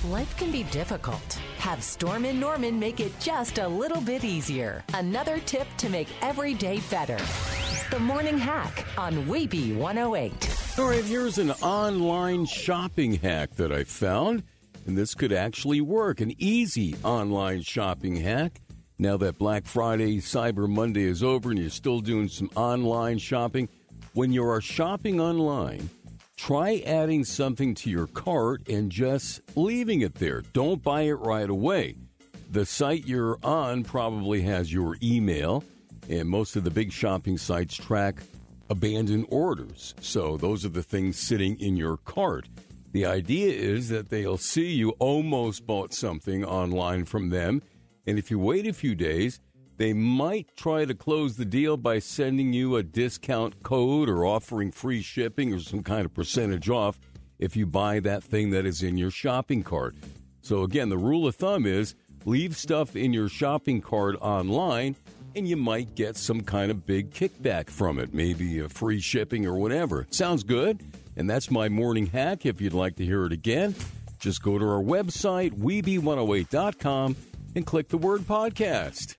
Life can be difficult. Have Storm & Norman make it just a little bit easier. Another tip to make every day better. The Morning Hack on Weeby 108. All right, here's an online shopping hack that I found, and this could actually work. An easy online shopping hack. Now that Black Friday, Cyber Monday is over and you're still doing some online shopping, when you are shopping online, try adding something to your cart and just leaving it there. Don't buy it right away. The site you're on probably has your email, and most of the big shopping sites track abandoned orders. So those are the things sitting in your cart. The idea is that they'll see you almost bought something online from them, and if you wait a few days, they might try to close the deal by sending you a discount code or offering free shipping or some kind of percentage off if you buy that thing that is in your shopping cart. So again, the rule of thumb is leave stuff in your shopping cart online and you might get some kind of big kickback from it, maybe a free shipping or whatever. Sounds good? And that's my morning hack. If you'd like to hear it again, just go to our website, Weeby108.com, and click the word podcast.